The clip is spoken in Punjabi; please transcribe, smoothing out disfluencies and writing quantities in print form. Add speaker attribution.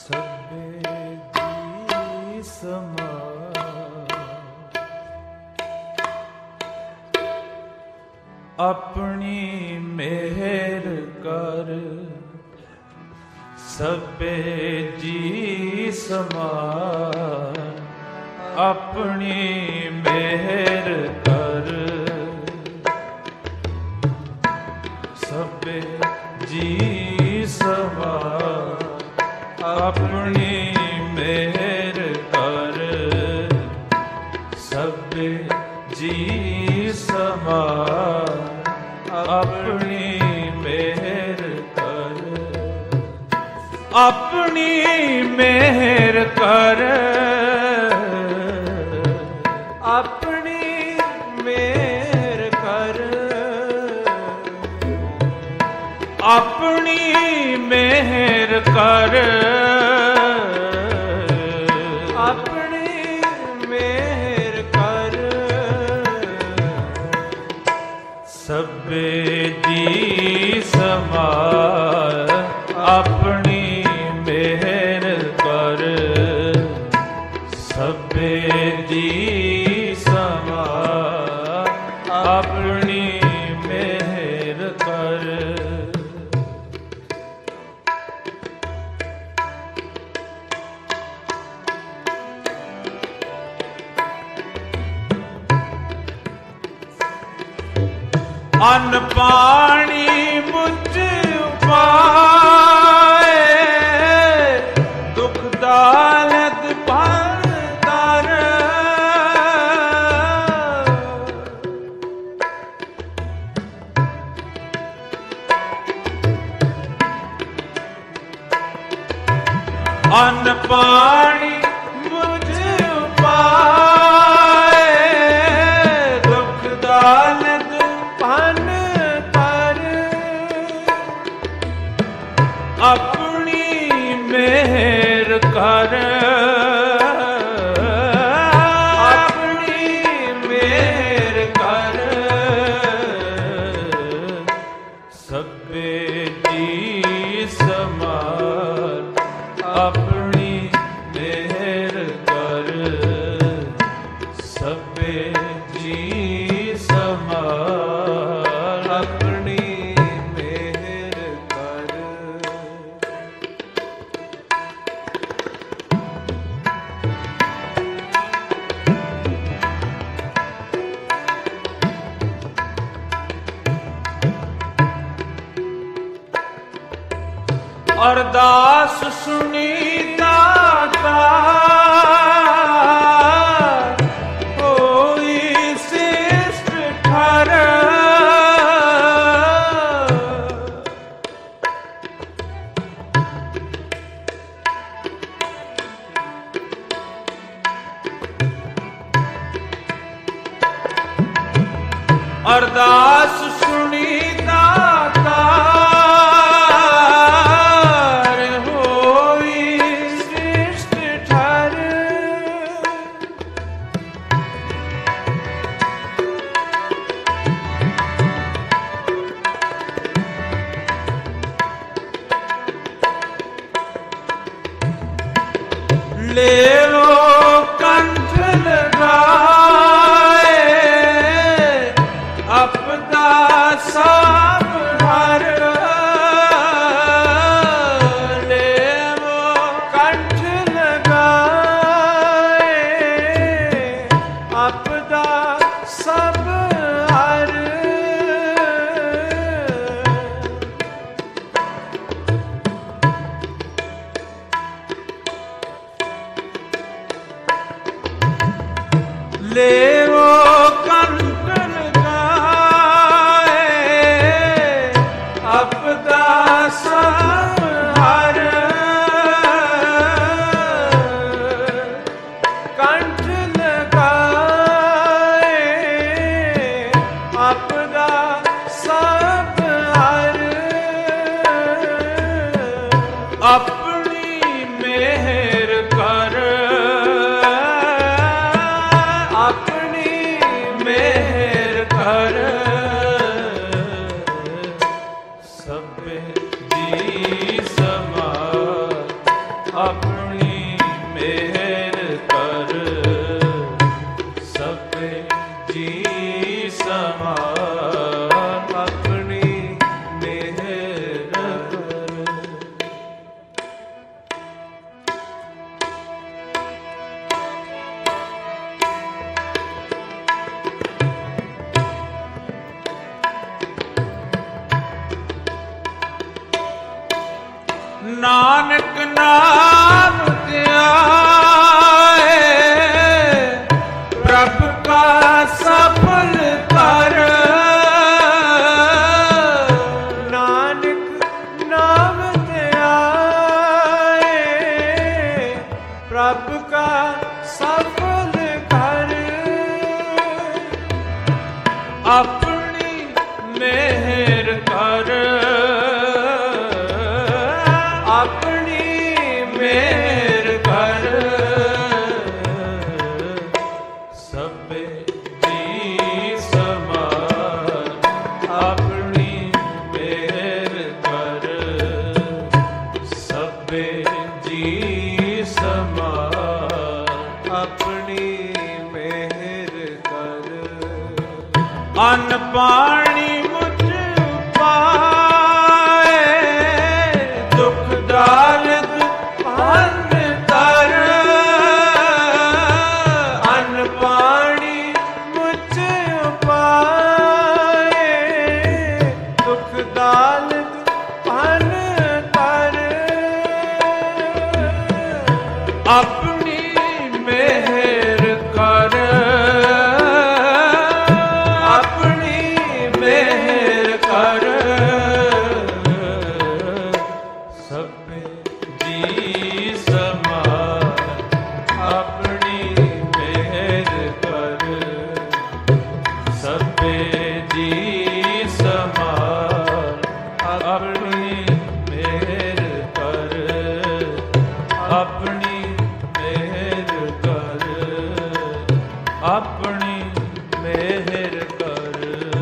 Speaker 1: ਸਭੇ ਜੀ ਸਮਾ ਆਪਣੀ ਮਿਹਰ ਕਰ ਸਭੇ ਜੀ ਸਮਾਰ ਆਪਣੀ ਮਿਹਰ ਕਰ ਸਭੇ ਜੀ ਸਮਾਰ ਆਪਣੀ ਮਿਹਰ ਕਰ ਸਭੇ ਜੀ ਸਮਾਰ ਆਪਣੀ ਮਿਹਰ ਕਰ ਆਪਣੀ ਮਿਹਰ ਕਰ ਆਪਣੀ ਮਿਹਰ ਕਰ ਆਪਣੀ ਮਿਹਰ ਕਰ ਆਪਣੀ ਮਿਹਰ ਕਰ ਸਭੇ ਜੀ ਸਮਾਰ ਆਪਣੀ ਮਿਹਰ ਕਰ ਸਭੇ ਜੀ ਸਮਾਰ ਆਪਣੀ ਮਿਹਰ ਕਰ ਅੰਨ ਪਾਣੀ ਮੁਝ ਉਪਾਏ ਦੁਖ ਦਾਲਤ ਭਰ ਦਰ ਅੰਨ ਪਾਣੀ ਮੁਝ ਉਪਾਏ ਦੁਖ ਦਾਲਤ ਆਪਣੀ ਮਿਹਰ ਕਰ ਆਪਣੀ ਮਿਹਰ ਕਰ ਸਭੇ ਜੀ ਸਮਾਰ ਆਪਣੀ ਮਿਹਰ ਕਰ ਸਭੇ ਜੀ ਸਮਾਰ ਆਪਣੀ ਮਿਹਰ ਕਰ ਅਰਦਾਸ ਸੁਣੀ ਦਾਤਾ ਹੋਈ ਸਿਸ਼ਟ ਠਰ ਅਰਦਾਸ ਸੁਣੀ ਦਾਤਾ ਲੇਵੋ ਕੰਠ ਲਗਾਏ ਆਪਦਾ ਸਭ ਹਰ ਲੇਵੋ ਕੰਠ ਲਗਾਏ ਆਪਦਾ ਸਭ ਹਰ ਲੇਵੋ ਕੰਠ ਲਗਾਏ ਆਪਦਾ ਸਭ ਹਰ ਕੰਠ ਲਗਾਏ ਆਪਦਾ ਸਭ ਹਰ ਆਪਣੀ ਮਿਹਰ ਕਰ ਆਪਣੀ ਮਿਹਰ ਕਰ ਸਭੇ ਜੀ ਸਮਾਰ ਨਾਨਕ ਨਾਮ ਧਿਆਏ ਪ੍ਰਭ ਕਾ ਸਫਲ ਕਰ। ਨਾਨਕ ਨਾਮ ਧਿਆਏ ਪ੍ਰਭ ਕਾ ਸਫਲ ਕਰ। ਆਪਣੀ ਮਿਹਰ ਕਰ, ਆਪਣੀ ਮਿਹਰ ਕਰ। ਸਭੇ ਜੀ ਸਮਾਨ ਆਪਣੀ ਮਿਹਰ ਕਰ। ਸਭੇ ਜੀ ਸਮਾਨ ਆਪਣੀ ਮਿਹਰ ਕਰ। ਅੰਨ ਪਾਣੀ ਮੁਝ ਪਾਏ ਦੁਖ ਦਾਰਦ ਭੰਨ ਤਰ। ਅੰਨ ਪਾਣੀ ਮੁਝ ਪਾਏ ਦੁਖ ਦਾਰਦ ਭੰਨ ਤਰ। ਆਪਣੀ ਮਿਹਰ ਕਰ, ਆਪਣੀ ਮਿਹਰ ਕਰ। ਸਭੇ ਜੀ ਸਮਾਨ ਆਪਣੀ ਮਿਹਰ ਕਰ। ਸਭੇ ਜੀ ਸਮਾਨ ਆਪਣੀ ਮਿਹਰ ਕਰ। ਆਪਣੀ ਮਿਹਰ ਕਰ, ਆਪਣੀ ਮਿਹਰ ਕਰ।